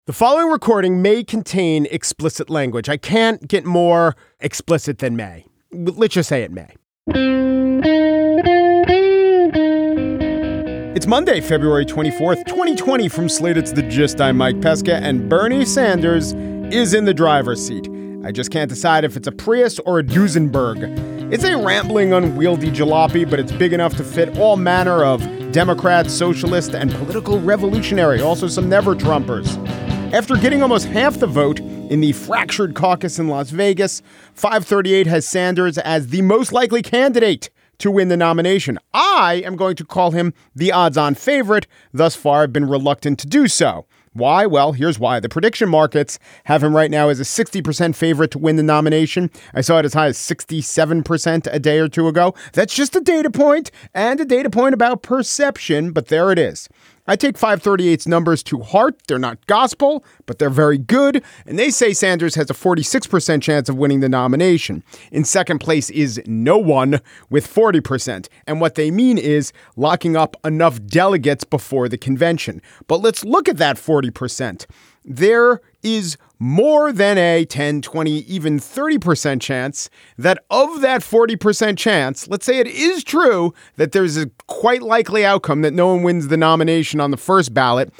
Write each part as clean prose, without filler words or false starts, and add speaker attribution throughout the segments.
Speaker 1: The following recording may contain explicit language. I can't get more explicit than may. Let's just say it may. It's Monday, February 24th, 2020. From Slate, it's The Gist. I'm Mike Pesca, and Bernie Sanders is in the driver's seat. I just can't decide if it's a Prius or a Duesenberg. It's a rambling, unwieldy jalopy, but it's big enough to fit all manner of Democrats, socialists, and political revolutionary, also some never-Trumpers. After getting almost half the vote in the fractured caucus in Las Vegas, 538 has Sanders as the most likely candidate to win the nomination. I am going to call him the odds-on favorite. Thus far, I've been reluctant to do so. Why? Well, here's why. The prediction markets have him right now as a 60% favorite to win the nomination. I saw it as high as 67% a day or two ago. That's just a data point and a data point about perception, but there it is. I take 538's numbers to heart. They're not gospel, but they're very good. And they say Sanders has a 46% chance of winning the nomination. In second place is no one with 40%. And what they mean is locking up enough delegates before the convention. But let's look at that 40%. There is more than a 10, 20, even 30% chance that of that 40% chance, let's say it is true that there's a quite likely outcome that no one wins the nomination on the first ballot.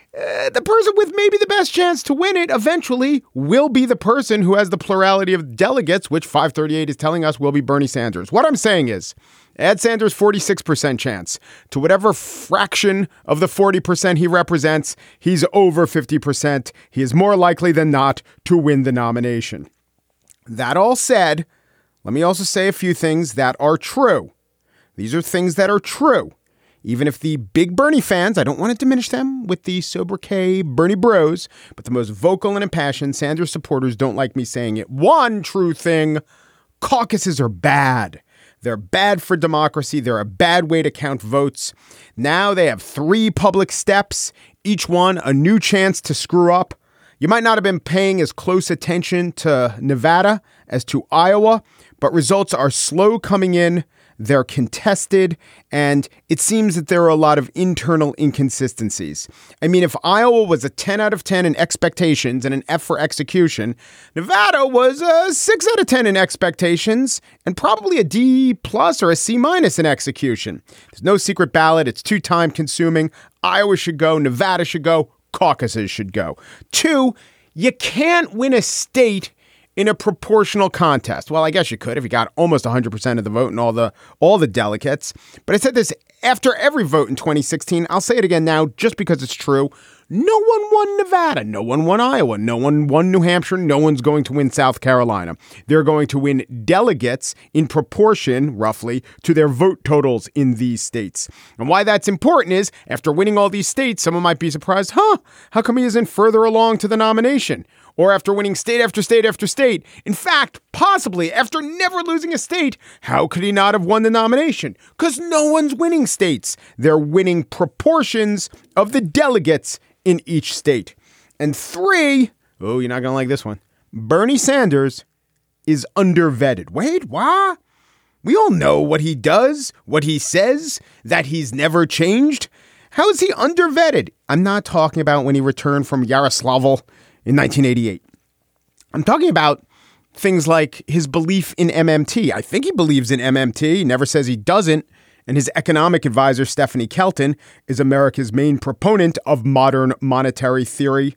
Speaker 1: The person with maybe the best chance to win it eventually will be the person who has the plurality of delegates, which 538 is telling us will be Bernie Sanders. What I'm saying is, add Sanders' 46% chance to whatever fraction of the 40% he represents, he's over 50%. He is more likely than not to win the nomination. That all said, let me also say a few things that are true. These are things that are true. Even if the big Bernie fans, I don't want to diminish them with the sobriquet Bernie Bros, but the most vocal and impassioned Sanders supporters don't like me saying it. One true thing, caucuses are bad. They're bad for democracy. They're a bad way to count votes. Now they have 3 public steps, each one a new chance to screw up. You might not have been paying as close attention to Nevada as to Iowa, but results are slow coming in. They're contested, and it seems that there are a lot of internal inconsistencies. I mean, if Iowa was a 10 out of 10 in expectations and an F for execution, Nevada was a 6 out of 10 in expectations and probably a D plus or a C minus in execution. There's no secret ballot. It's too time consuming. Iowa should go. Nevada should go. Caucuses should go. 2, you can't win a state in a proportional contest. Well, I guess you could if you got almost 100% of the vote and all the delegates. But I said this after every vote in 2016. I'll say it again now just because it's true. No one won Nevada. No one won Iowa. No one won New Hampshire. No one's going to win South Carolina. They're going to win delegates in proportion, roughly, to their vote totals in these states. And why that's important is, after winning all these states, someone might be surprised, how come he isn't further along to the nomination? Or after winning state after state after state. In fact, possibly after never losing a state, how could he not have won the nomination? Because no one's winning states. They're winning proportions of the delegates in each state. And 3, you're not going to like this one. Bernie Sanders is undervetted. Wait, what? We all know what he does, what he says, that he's never changed. How is he undervetted? I'm not talking about when he returned from Yaroslavl in 1988. I'm talking about things like his belief in MMT. I think he believes in MMT. He never says he doesn't. And his economic advisor, Stephanie Kelton, is America's main proponent of modern monetary theory.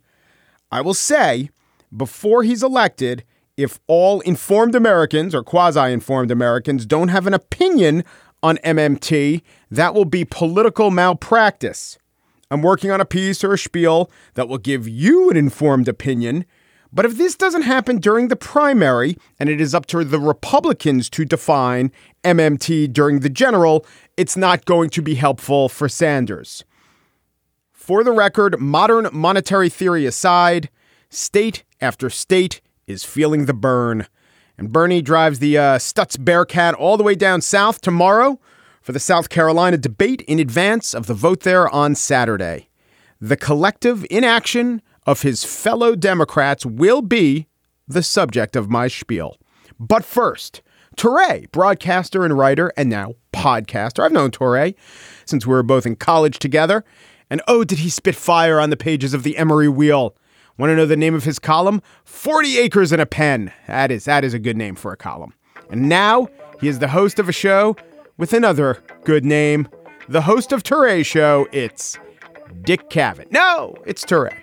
Speaker 1: I will say, before he's elected, if all informed Americans or quasi-informed Americans don't have an opinion on MMT, that will be political malpractice. I'm working on a piece or a spiel that will give you an informed opinion. But if this doesn't happen during the primary and it is up to the Republicans to define MMT during the general, it's not going to be helpful for Sanders. For the record, modern monetary theory aside, state after state is feeling the burn. And Bernie drives the Stutz Bearcat all the way down south tomorrow for the South Carolina debate in advance of the vote there on Saturday. The collective inaction of his fellow Democrats will be the subject of my spiel. But first, Touré, broadcaster and writer, and now podcaster. I've known Touré since we were both in college together. And oh, did he spit fire on the pages of the Emory Wheel. Want to know the name of his column? 40 Acres and a Pen. That is a good name for a column. And now he is the host of a show with another good name. The host of Touré Show, it's Dick Cavett. No, it's Touré.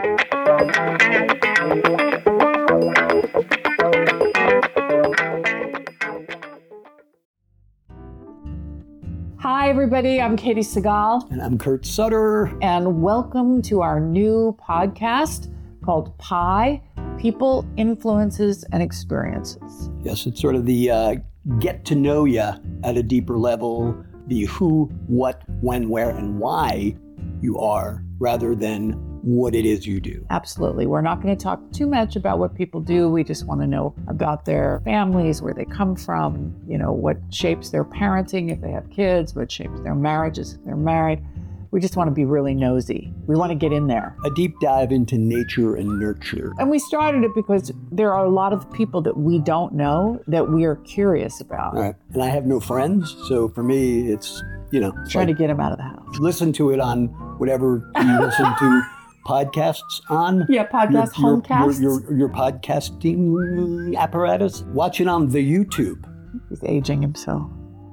Speaker 2: Hi, everybody. I'm Katie Segal.
Speaker 3: And I'm Kurt Sutter.
Speaker 2: And welcome to our new podcast called PIE, People, Influences, and Experiences.
Speaker 3: Yes, it's sort of the get to know you at a deeper level, the who, what, when, where, and why you are, rather than what it is you do.
Speaker 2: Absolutely. We're not going to talk too much about what people do. We just want to know about their families, where they come from, what shapes their parenting if they have kids, what shapes their marriages if they're married. We just want to be really nosy. We want to get in there.
Speaker 3: A deep dive into nature and nurture.
Speaker 2: And we started it because there are a lot of people that we don't know that we are curious about.
Speaker 3: All right. And I have no friends, so for me, it's,
Speaker 2: trying to get them out of the house.
Speaker 3: Listen to it on whatever you listen to podcasts on.
Speaker 2: Yeah, homecasts.
Speaker 3: Your podcasting apparatus. Watch it on the YouTube.
Speaker 2: He's aging himself.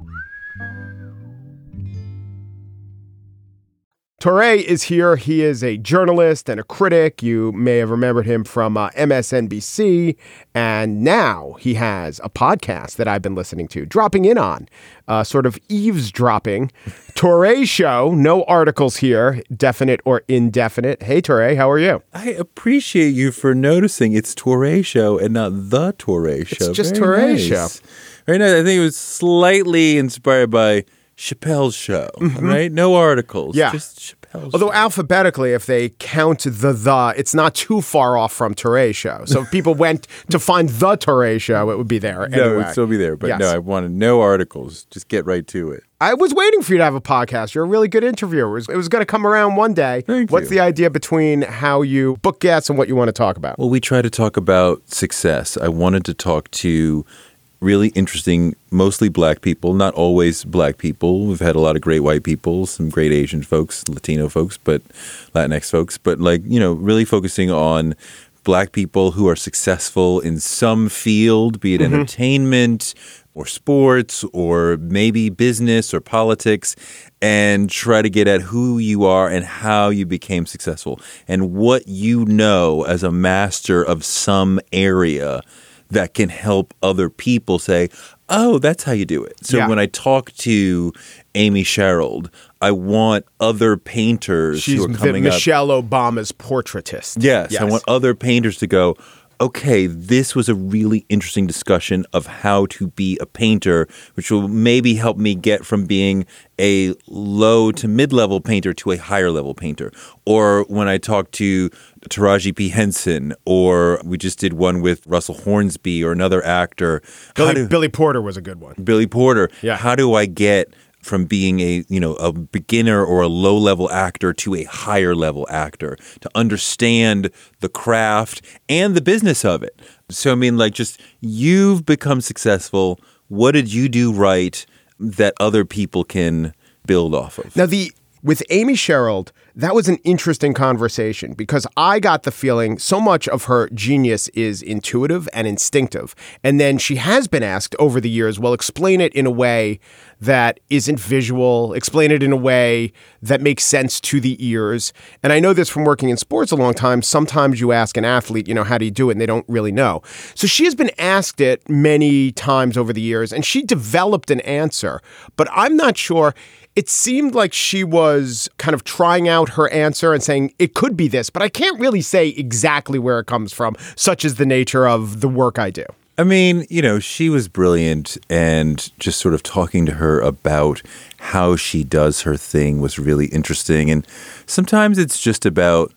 Speaker 1: Touré is here. He is a journalist and a critic. You may have remembered him from MSNBC. And now he has a podcast that I've been listening to, dropping in on, sort of eavesdropping. Touré Show. No articles here, definite or indefinite. Hey, Touré, how are you?
Speaker 4: I appreciate you for noticing it's Touré Show and not The Touré Show.
Speaker 1: It's just
Speaker 4: Very
Speaker 1: Touré
Speaker 4: nice.
Speaker 1: Show.
Speaker 4: Very nice. I think it was slightly inspired by Chappelle's Show, right? No articles.
Speaker 1: Yeah.
Speaker 4: Just Chappelle's
Speaker 1: Although
Speaker 4: Show.
Speaker 1: alphabetically, if they count the, it's not too far off from Touré Show. So if people went to find the Touré Show, it would be there anyway.
Speaker 4: No, it would still be there. But
Speaker 1: Yes.
Speaker 4: no, I wanted no articles. Just get right to it.
Speaker 1: I was waiting for you to have a podcast. You're a really good interviewer. It was going to come around one day.
Speaker 4: Thank
Speaker 1: What's
Speaker 4: you.
Speaker 1: the idea between how you book guests and what you want to talk about?
Speaker 4: Well, we try to talk about success. I wanted to talk to really interesting, mostly black people, not always black people. We've had a lot of great white people, some great Asian folks, Latino folks, but Latinx folks, but really focusing on black people who are successful in some field, be it entertainment or sports or maybe business or politics, and try to get at who you are and how you became successful and what you know as a master of some area that can help other people say, oh, that's how you do it. So when I talk to Amy Sherald, I want other painters
Speaker 1: She's
Speaker 4: who are coming up.
Speaker 1: Michelle Obama's portraitist.
Speaker 4: Yes, I want other painters to go, okay, this was a really interesting discussion of how to be a painter, which will maybe help me get from being a low to mid-level painter to a higher level painter. Or when I talk to Taraji P. Henson, or we just did one with Russell Hornsby or another actor.
Speaker 1: Billy Porter was a good one.
Speaker 4: Billy Porter.
Speaker 1: Yeah.
Speaker 4: How do I get from being a beginner or a low-level actor to a higher-level actor, to understand the craft and the business of it? So, just you've become successful. What did you do right that other people can build off of?
Speaker 1: Now, with Amy Sherald, that was an interesting conversation because I got the feeling so much of her genius is intuitive and instinctive. And then she has been asked over the years, well, explain it in a way that isn't visual, explain it in a way that makes sense to the ears. And I know this from working in sports a long time. Sometimes you ask an athlete, how do you do it? And they don't really know. So she has been asked it many times over the years, and she developed an answer. But I'm not sure. It seemed like she was kind of trying out her answer and saying, it could be this, but I can't really say exactly where it comes from, such is the nature of the work I do.
Speaker 4: I mean, she was brilliant, and just sort of talking to her about how she does her thing was really interesting. And sometimes it's just about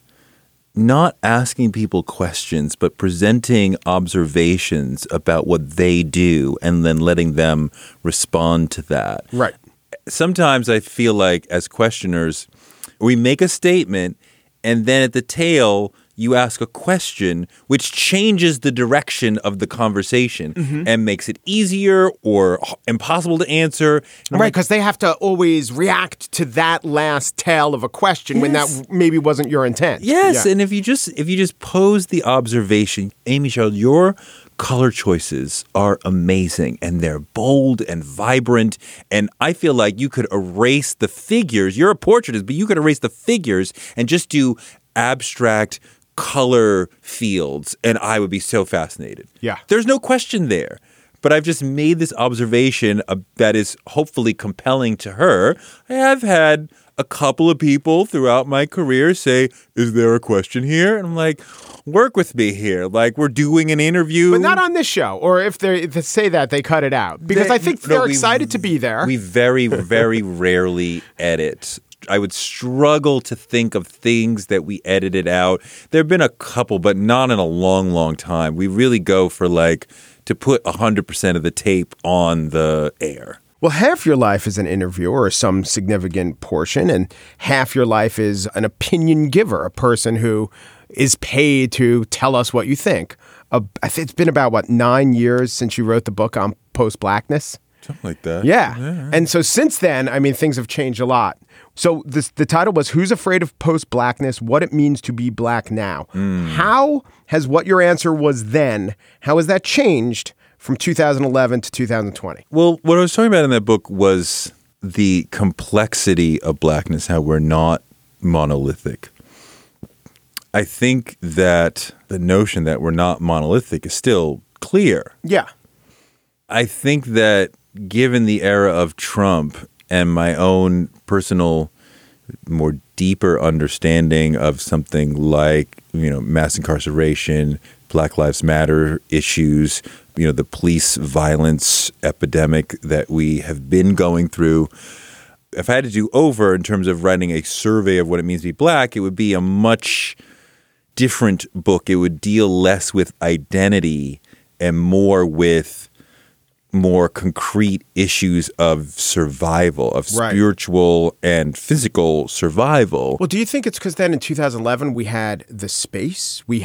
Speaker 4: not asking people questions, but presenting observations about what they do and then letting them respond to that.
Speaker 1: Right.
Speaker 4: Sometimes I feel like as questioners, we make a statement and then at the tail, you ask a question which changes the direction of the conversation and makes it easier or impossible to answer. And
Speaker 1: Right, because they have to always react to that last tail of a question when that maybe wasn't your intent.
Speaker 4: Yes,
Speaker 1: Yeah.
Speaker 4: and if you just pose the observation, Amy Sherrill, your color choices are amazing and they're bold and vibrant, and I feel like you could erase the figures. You're a portraitist, but you could erase the figures and just do abstract color fields, and I would be so fascinated.
Speaker 1: Yeah.
Speaker 4: There's no question there. But I've just made this observation that is hopefully compelling to her. I have had a couple of people throughout my career say, is there a question here? And I'm like, work with me here. Like, we're doing an interview.
Speaker 1: But not on this show. Or if they say that, they cut it out. Because I think they're excited to be there.
Speaker 4: We very, very rarely edit. I would struggle to think of things that we edited out. There have been a couple, but not in a long, long time. We really go for to put 100% of the tape on the air.
Speaker 1: Well, half your life is an interviewer or some significant portion, and half your life is an opinion giver, a person who is paid to tell us what you think. I think it's been about, 9 years since you wrote the book on post-blackness?
Speaker 4: Something like that.
Speaker 1: Yeah. And so since then, things have changed a lot. So the title was Who's Afraid of Post-Blackness? What It Means to Be Black Now. How has what your answer was then, how has that changed from 2011 to 2020?
Speaker 4: Well, what I was talking about in that book was the complexity of blackness, how we're not monolithic. I think that the notion that we're not monolithic is still clear.
Speaker 1: Yeah.
Speaker 4: I think that given the era of Trump and my own personal, more deeper understanding of something like, mass incarceration, Black Lives Matter issues, the police violence epidemic that we have been going through. If I had to do over in terms of writing a survey of what it means to be black, it would be a much different book. It would deal less with identity and more with more concrete issues of survival, of spiritual and physical survival.
Speaker 1: Well, do you think it's because then in 2011 we had the space, we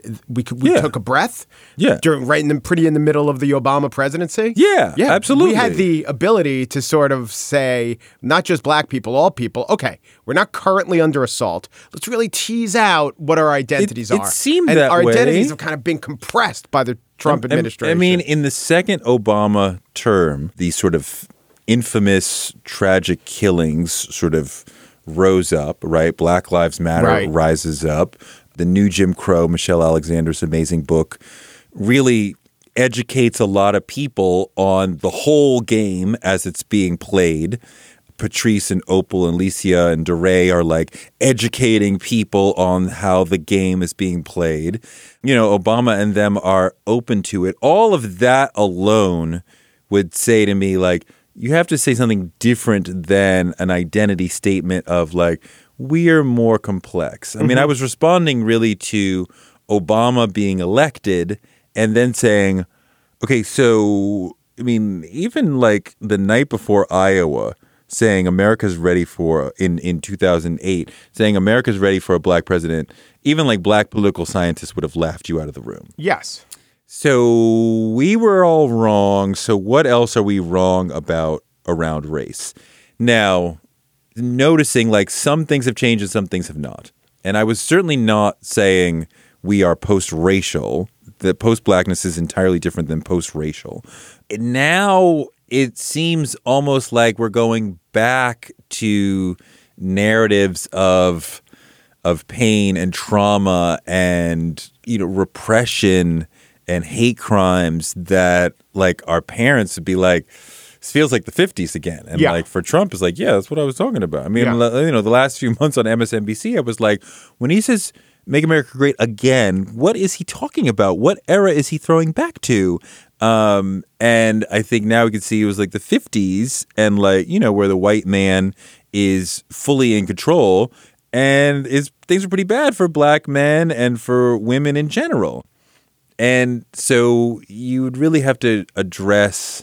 Speaker 1: took a breath, pretty in the middle of the Obama presidency?
Speaker 4: Yeah, absolutely.
Speaker 1: We had the ability to sort of say, not just black people, all people, okay, we're not currently under assault. Let's really tease out what our identities are.
Speaker 4: It seemed
Speaker 1: and
Speaker 4: that
Speaker 1: our
Speaker 4: way.
Speaker 1: identities have kind of been compressed by the Trump administration.
Speaker 4: In the second Obama term, these sort of infamous tragic killings sort of rose up, right? Black Lives Matter rises up. The new Jim Crow, Michelle Alexander's amazing book, really educates a lot of people on the whole game as it's being played. Patrice and Opal and Alicia and DeRay are educating people on how the game is being played. Obama and them are open to it. All of that alone would say to me, you have to say something different than an identity statement of we're more complex. I mean, I was responding really to Obama being elected and then saying, okay, so, even the night before Iowa, saying America's ready for, in 2008, saying America's ready for a black president, even black political scientists would have laughed you out of the room.
Speaker 1: Yes.
Speaker 4: So we were all wrong. So what else are we wrong about around race? Now, noticing some things have changed and some things have not. And I was certainly not saying we are post-racial, that post-blackness is entirely different than post-racial. Now it seems almost like we're going back to narratives of pain and trauma and repression and hate crimes that our parents would be this feels like the 50s again. And for Trump is that's what I was talking about. I mean, the last few months on MSNBC, I was when he says make America great again, what is he talking about? What era is he throwing back to? And I think now we can see it was the 50s and where the white man is fully in control and things are pretty bad for black men and for women in general. And so you would really have to address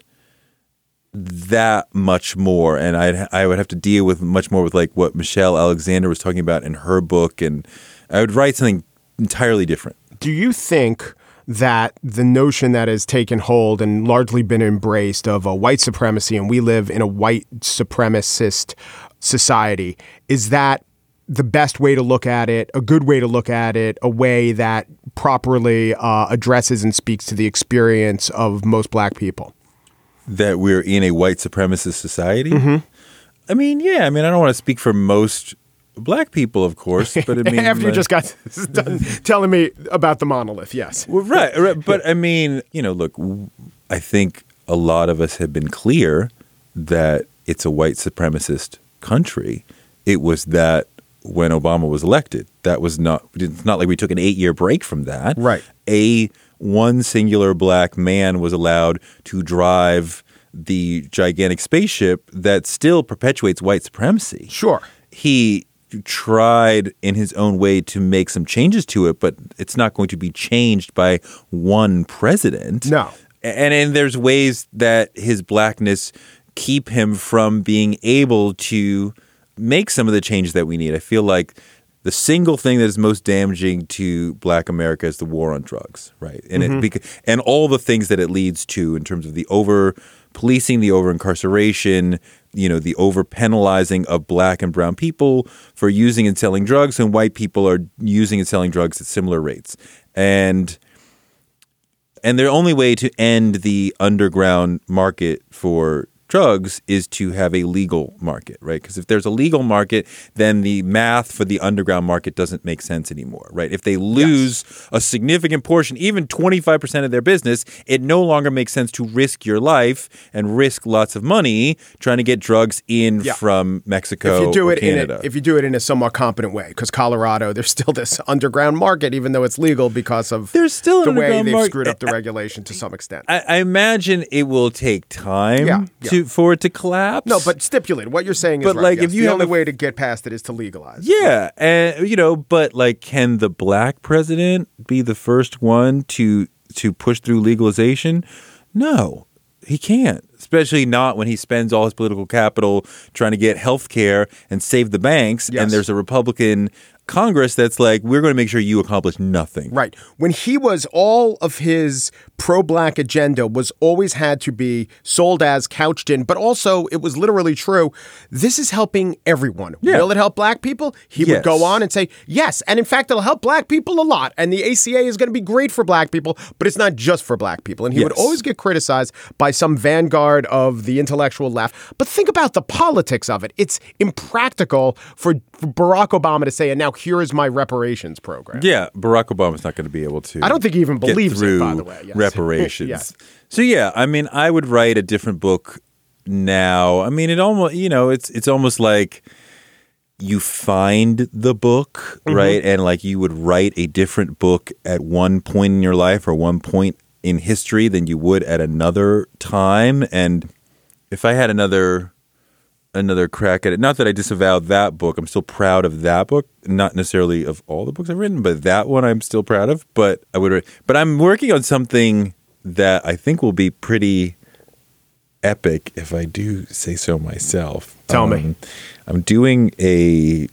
Speaker 4: that much more. And I would have to deal with much more with what Michelle Alexander was talking about in her book. And I would write something entirely different.
Speaker 1: Do you think that the notion that has taken hold and largely been embraced of a white supremacy, and we live in a white supremacist society, is that the best way to look at it, a good way to look at it, a way that properly addresses and speaks to the experience of most black people?
Speaker 4: That we're in a white supremacist society?
Speaker 1: Mm-hmm.
Speaker 4: I mean, yeah. I mean, I don't want to speak for most black people, of course, but I mean,
Speaker 1: after you just got done telling me about the monolith, yes.
Speaker 4: Well, right. But I mean, look, I think a lot of us have been clear that it's a white supremacist country. It was that when Obama was elected. It's not like we took an 8-year break from that.
Speaker 1: Right.
Speaker 4: One singular black man was allowed to drive the gigantic spaceship that still perpetuates white supremacy.
Speaker 1: Sure. He
Speaker 4: tried in his own way to make some changes to it, but it's not going to be changed by one president.
Speaker 1: No.
Speaker 4: And there's ways that his blackness keep him from being able to make some of the changes that we need. I feel like the single thing that is most damaging to Black America is the war on drugs, right? And and all the things that it leads to in terms of the over-policing, the over-incarceration, the over-penalizing of black and brown people for using and selling drugs, and white people are using and selling drugs at similar rates. And the only way to end the underground market for drugs is to have a legal market, right? Because if there's a legal market, then the math for the underground market doesn't make sense anymore, right? If they lose a significant portion, even 25% of their business, it no longer makes sense to risk your life and risk lots of money trying to get drugs in from Mexico or Canada.
Speaker 1: If you do it in a somewhat competent way, because Colorado, there's still this underground market, even though it's legal, because of
Speaker 4: there's still
Speaker 1: the way they've screwed up the regulation to some extent.
Speaker 4: I imagine it will take time for it to collapse.
Speaker 1: No, but stipulate what you're saying is right. If the only way to get past it is to legalize.
Speaker 4: Yeah, and but can the black president be the first one to push through legalization? No, he can't. Especially not when he spends all his political capital trying to get health care and save the banks. Yes. And there's a Republican Congress that's like, we're going to make sure you accomplish nothing.
Speaker 1: Right. When he was, all of his pro-black agenda was always had to be sold as, couched in, but also it was literally true. This is helping everyone. Yeah. Will it help black people? He would go on and say, yes. And in fact, it'll help black people a lot. And the ACA is going to be great for black people, but it's not just for black people. And he would always get criticized by some vanguard of the intellectual left. But think about the politics of it. It's impractical for Barack Obama to say, and now here is my reparations program.
Speaker 4: Yeah, Barack Obama's not going to be able to.
Speaker 1: I don't think he even believes it, by the way.
Speaker 4: Yes. Reparations. Yes. So yeah, I mean, I would write a different book now. I mean, it almost, it's almost like you find the book, right? And like you would write a different book at one point in your life or one point in history than you would at another time. And if I had another crack at it, not that I disavowed that book, I'm still proud of that book, not necessarily of all the books I've written, but that one I'm still proud of. But I'm working on something that I think will be pretty epic, if I do say so myself.
Speaker 1: Tell me.
Speaker 4: I'm doing a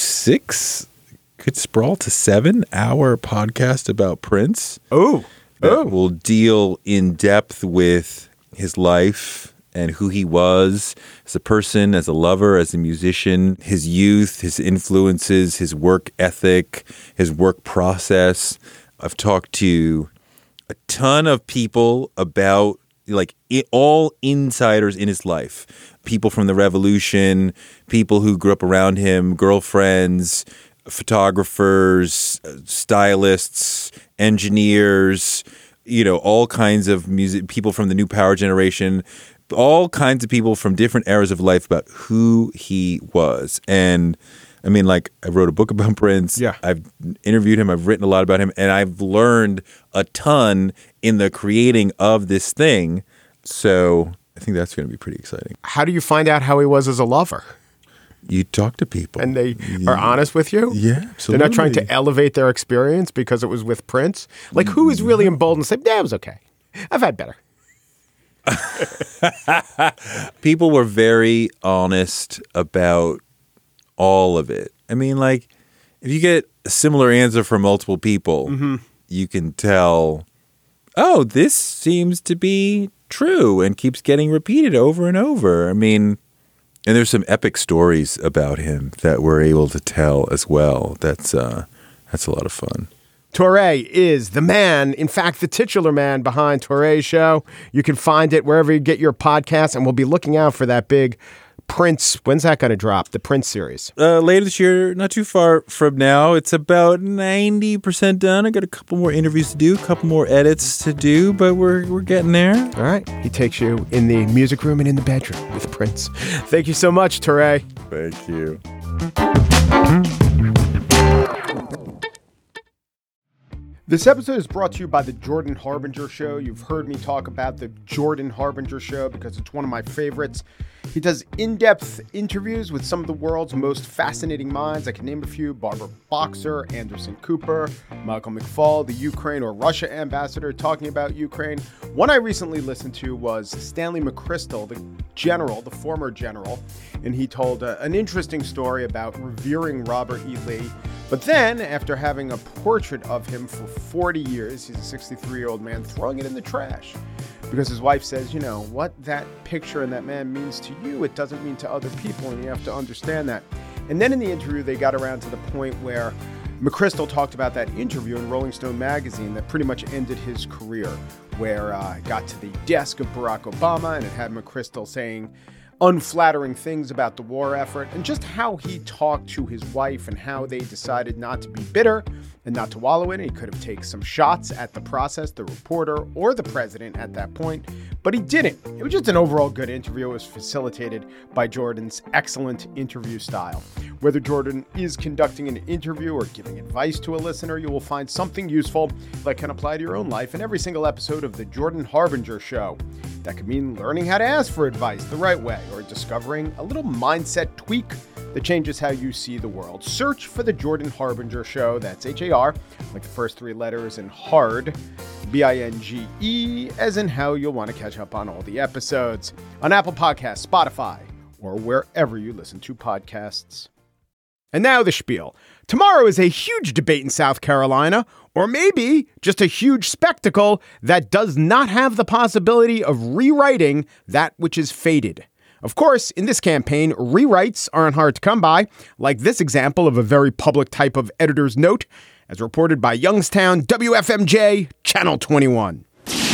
Speaker 4: 6, could sprawl to 7-hour podcast about Prince. That will deal in depth with his life and who he was as a person, as a lover, as a musician, his youth, his influences, his work ethic, his work process. I've talked to a ton of people about all insiders in his life, people from the revolution, people who grew up around him, girlfriends, photographers, stylists, engineers, all kinds of music, people from the new power generation, all kinds of people from different eras of life about who he was. And I mean, I wrote a book about Prince.
Speaker 1: Yeah.
Speaker 4: I've interviewed him. I've written a lot about him. And I've learned a ton in the creating of this thing. So I think that's going to be pretty exciting.
Speaker 1: How do you find out how he was as a lover?
Speaker 4: You talk to people.
Speaker 1: And they are honest with you?
Speaker 4: Yeah, absolutely.
Speaker 1: They're not trying to elevate their experience because it was with Prince? Who is really emboldened to say, yeah, it was okay. I've had better.
Speaker 4: People were very honest about all of it. I mean, if you get a similar answer from multiple people, you can tell, oh, this seems to be true and keeps getting repeated over and over. I mean, and there's some epic stories about him that we're able to tell as well. That's a lot of fun.
Speaker 1: Touré is the man, in fact, the titular man behind Touré's show. You can find it wherever you get your podcasts, and we'll be looking out for that big Prince. When's that going to drop? The Prince series.
Speaker 4: Later this year, not too far from now. It's about 90% done. I got a couple more interviews to do, a couple more edits to do, but we're getting there.
Speaker 1: All right. He takes you in the music room and in the bedroom with Prince. Thank you so much, Touré.
Speaker 4: Thank you.
Speaker 1: This episode is brought to you by the Jordan Harbinger Show. You've heard me talk about the Jordan Harbinger Show because it's one of my favorites. He does in-depth interviews with some of the world's most fascinating minds. I can name a few: Barbara Boxer, Anderson Cooper, Michael McFaul, the Ukraine or Russia ambassador talking about Ukraine. One I recently listened to was Stanley McChrystal, the general, the former general, and he told an interesting story about revering Robert E. Lee. But then, after having a portrait of him for 40 years, he's a 63-year-old man, throwing it in the trash. Because his wife says, you know, what that picture and that man means to you, it doesn't mean to other people, and you have to understand that. And then in the interview, they got around to the point where McChrystal talked about that interview in Rolling Stone magazine that pretty much ended his career, where it got to the desk of Barack Obama, and it had McChrystal saying unflattering things about the war effort, and just how he talked to his wife and how they decided not to be bitter and not to wallow in it. He could have taken some shots at the process, the reporter, or the president at that point, but he didn't. It was just an overall good interview. It was facilitated by Jordan's excellent interview style. Whether Jordan is conducting an interview or giving advice to a listener, you will find something useful that can apply to your own life in every single episode of The Jordan Harbinger Show. That could mean learning how to ask for advice the right way, or discovering a little mindset tweak that changes how you see the world. Search for The Jordan Harbinger Show. That's H-A-R, like the first three letters, and hard, B-I-N-G-E, as in how you'll want to catch up on all the episodes on Apple Podcasts, Spotify, or wherever you listen to podcasts. And now the spiel. Tomorrow is a huge debate in South Carolina, or maybe just a huge spectacle that does not have the possibility of rewriting that which is fated. Of course, in this campaign, rewrites aren't hard to come by, like this example of a very public type of editor's note, as reported by Youngstown WFMJ, Channel 21.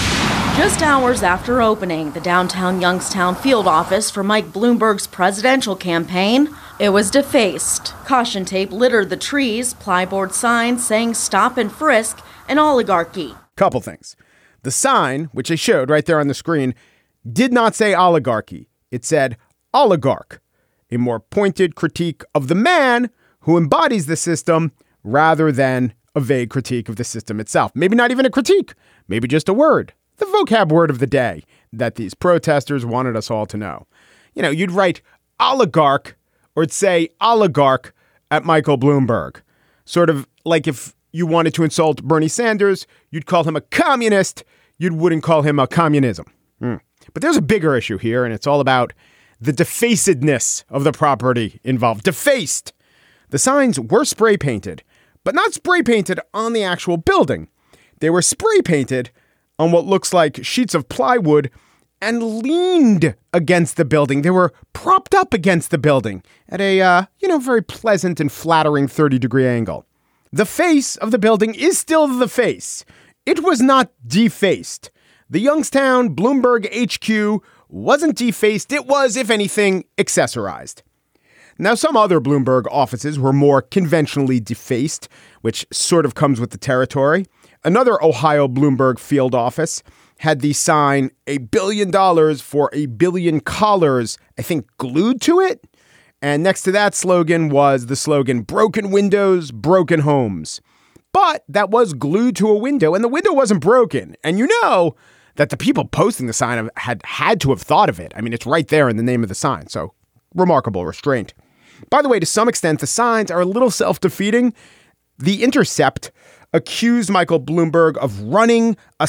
Speaker 5: Just hours after opening the downtown Youngstown field office for Mike Bloomberg's presidential campaign, it was defaced. Caution tape littered the trees, plyboard signs saying stop and frisk and oligarchy.
Speaker 1: Couple things. The sign, which I showed right there on the screen, did not say oligarchy. It said oligarch, a more pointed critique of the man who embodies the system rather than a vague critique of the system itself. Maybe not even a critique, maybe just a word. The vocab word of the day that these protesters wanted us all to know. You know, you'd write oligarch or it'd say oligarch at Michael Bloomberg. Sort of like if you wanted to insult Bernie Sanders, you'd call him a communist. You wouldn't call him a communism. But there's a bigger issue here, and it's all about the defacedness of the property involved. Defaced. The signs were spray painted, but not spray painted on the actual building. They were spray painted on what looks like sheets of plywood and leaned against the building. They were propped up against the building at a, very pleasant and flattering 30-degree angle. The face of the building is still the face. It was not defaced. The Youngstown Bloomberg HQ wasn't defaced. It was, if anything, accessorized. Now, some other Bloomberg offices were more conventionally defaced, which sort of comes with the territory. Another Ohio Bloomberg field office had the sign $1 billion for $1 billion collars, I think, glued to it. And next to that slogan was the slogan, broken windows, broken homes. But that was glued to a window, and the window wasn't broken. And you know that the people posting the sign had to have thought of it. I mean, it's right there in the name of the sign. So remarkable restraint. By the way, to some extent, the signs are a little self-defeating. The Intercept accused Michael Bloomberg of running a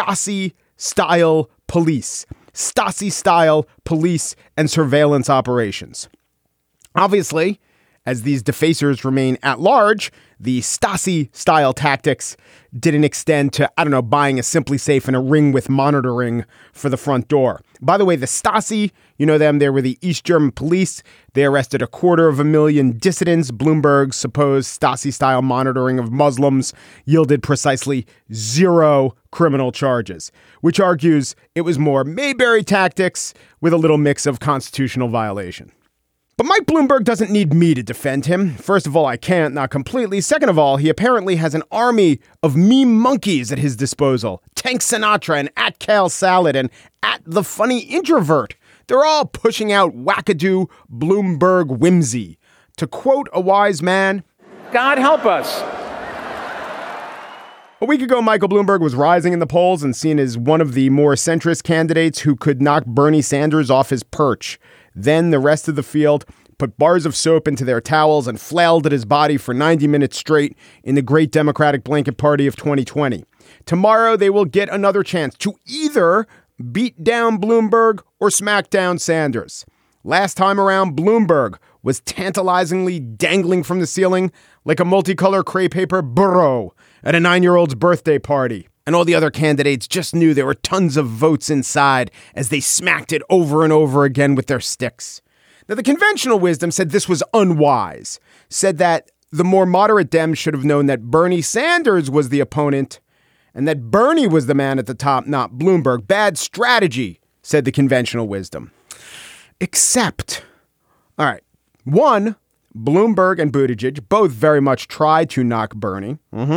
Speaker 1: Stasi-style police. Stasi-style police and surveillance operations. Obviously, As these defacers remain at large, the Stasi-style tactics didn't extend to, buying a Simply Safe and a ring with monitoring for the front door. By the way, the Stasi, you know them, they were the East German police. They arrested 250,000 dissidents. Bloomberg's supposed Stasi-style monitoring of Muslims yielded precisely 0 criminal charges, which argues it was more Mayberry tactics with a little mix of constitutional violation. But Mike Bloomberg doesn't need me to defend him. First of all, I can't, not completely. Second of all, he apparently has an army of meme monkeys at his disposal. Tank Sinatra and @KaleSalad and @TheFunnyIntrovert. They're all pushing out wackadoo Bloomberg whimsy. To quote a wise man,
Speaker 6: God help us.
Speaker 1: A week ago, Michael Bloomberg was rising in the polls and seen as one of the more centrist candidates who could knock Bernie Sanders off his perch. Then the rest of the field put bars of soap into their towels and flailed at his body for 90 minutes straight in the great Democratic blanket party of 2020. Tomorrow, they will get another chance to either beat down Bloomberg or smack down Sanders. Last time around, Bloomberg was tantalizingly dangling from the ceiling like a multicolor crepe paper burro at a 9-year-old's birthday party. And all the other candidates just knew there were tons of votes inside as they smacked it over and over again with their sticks. Now, the conventional wisdom said this was unwise, said that the more moderate Dems should have known that Bernie Sanders was the opponent and that Bernie was the man at the top, not Bloomberg. Bad strategy, said the conventional wisdom. Except, all right, one, Bloomberg and Buttigieg both very much tried to knock Bernie.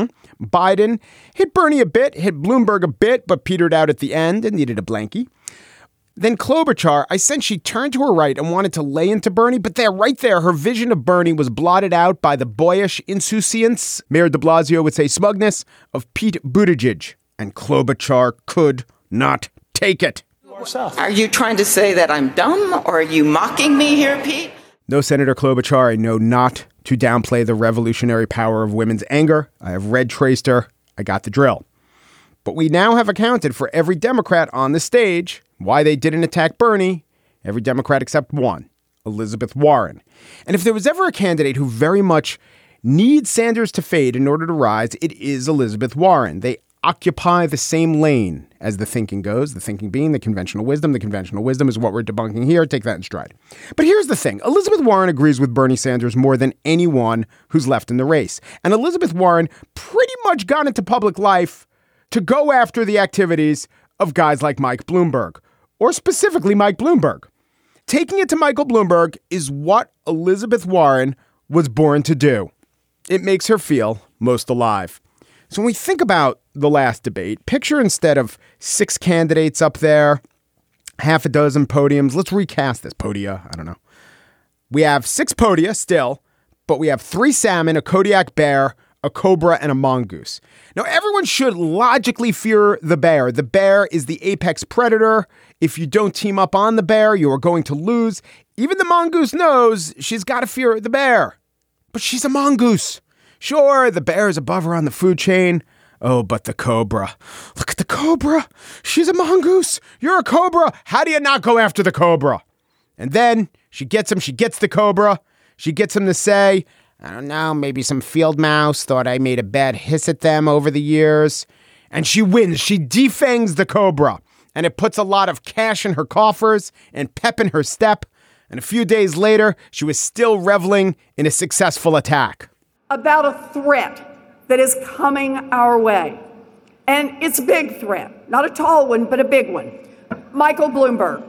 Speaker 1: Biden hit Bernie a bit, hit Bloomberg a bit, but petered out at the end and needed a blankie. Then Klobuchar, I sensed she turned to her right and wanted to lay into Bernie, but right there, her vision of Bernie was blotted out by the boyish insouciance, Mayor de Blasio would say smugness, of Pete Buttigieg. And Klobuchar could not take it.
Speaker 7: Are you trying to say that I'm dumb, or are you mocking me here, Pete?
Speaker 1: No, Senator Klobuchar, I know not to downplay the revolutionary power of women's anger. I have red traced her. I got the drill. But we now have accounted for every Democrat on the stage, why they didn't attack Bernie, every Democrat except one, Elizabeth Warren. And if there was ever a candidate who very much needs Sanders to fade in order to rise, it is Elizabeth Warren. They occupy the same lane as the thinking goes, the thinking being the conventional wisdom. The conventional wisdom is what we're debunking here. Take that in stride. But here's the thing. Elizabeth Warren agrees with Bernie Sanders more than anyone who's left in the race. And Elizabeth Warren pretty much got into public life to go after the activities of guys like Mike Bloomberg, or specifically Mike Bloomberg. Taking it to Michael Bloomberg is what Elizabeth Warren was born to do. It makes her feel most alive. So when we think about the last debate, picture instead of 6 candidates up there, half a dozen podiums. Let's recast this. Podia, I don't know. We have 6 podia still, but we have 3 salmon, a Kodiak bear, a cobra, and a mongoose. Now, everyone should logically fear the bear. The bear is the apex predator. If you don't team up on the bear, you are going to lose. Even the mongoose knows she's got to fear the bear. But she's a mongoose. Sure, the bear is above her on the food chain. Oh, but the cobra. Look at the cobra. She's a mongoose. You're a cobra. How do you not go after the cobra? And then she gets him. She gets the cobra. She gets him to say, I don't know, maybe some field mouse thought I made a bad hiss at them over the years. And she wins. She defangs the cobra. And it puts a lot of cash in her coffers and pep in her step. And a few days later, she was still reveling in a successful attack.
Speaker 8: About a threat that is coming our way. And it's a big threat. Not a tall one, but a big one. Michael Bloomberg.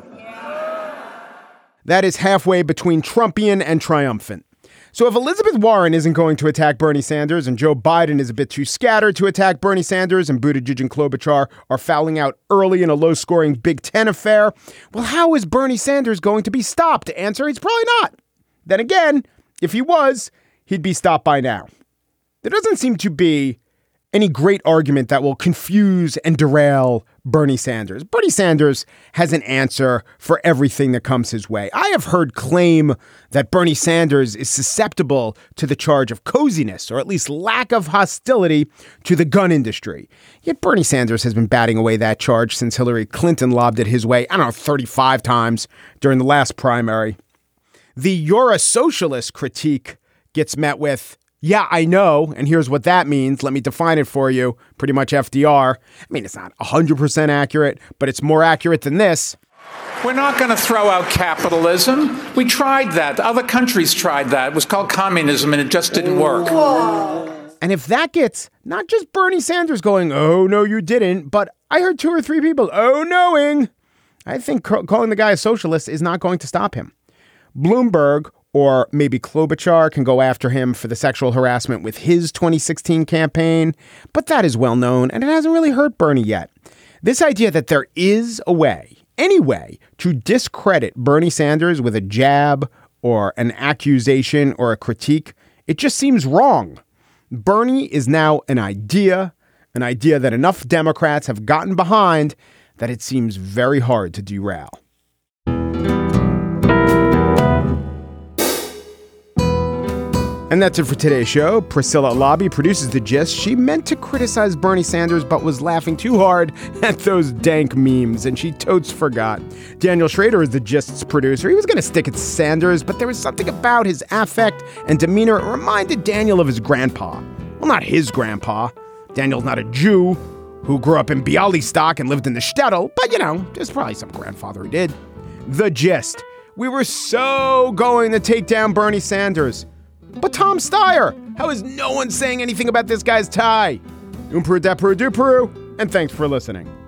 Speaker 1: That is halfway between Trumpian and triumphant. So if Elizabeth Warren isn't going to attack Bernie Sanders and Joe Biden is a bit too scattered to attack Bernie Sanders and Buttigieg and Klobuchar are fouling out early in a low-scoring Big Ten affair, well, how is Bernie Sanders going to be stopped? To answer, he's probably not. Then again, if he was, he'd be stopped by now. There doesn't seem to be any great argument that will confuse and derail Bernie Sanders. Bernie Sanders has an answer for everything that comes his way. I have heard claim that Bernie Sanders is susceptible to the charge of coziness, or at least lack of hostility to the gun industry. Yet Bernie Sanders has been batting away that charge since Hillary Clinton lobbed it his way, 35 times during the last primary. The "you're a socialist" critique gets met with, yeah, I know, and here's what that means. Let me define it for you. Pretty much FDR. I mean, it's not 100% accurate, but it's more accurate than this.
Speaker 6: We're not going to throw out capitalism. We tried that. Other countries tried that. It was called communism, and it just didn't work.
Speaker 1: And if that gets not just Bernie Sanders going, oh, no, you didn't, but I heard 2 or 3 people, oh, knowing, I think calling the guy a socialist is not going to stop him. Bloomberg, or maybe Klobuchar, can go after him for the sexual harassment with his 2016 campaign, but that is well known, and it hasn't really hurt Bernie yet. This idea that there is a way, any way, to discredit Bernie Sanders with a jab or an accusation or a critique, it just seems wrong. Bernie is now an idea that enough Democrats have gotten behind that it seems very hard to derail. And that's it for today's show. Priscilla Lobby produces The Gist. She meant to criticize Bernie Sanders, but was laughing too hard at those dank memes, and she totes forgot. Daniel Schrader is The Gist's producer. He was going to stick it to Sanders, but there was something about his affect and demeanor that reminded Daniel of his grandpa. Well, not his grandpa. Daniel's not a Jew who grew up in Bialystok and lived in the shtetl, but, there's probably some grandfather who did. The Gist. We were so going to take down Bernie Sanders. But Tom Steyer, how is no one saying anything about this guy's tie? Peru, and thanks for listening.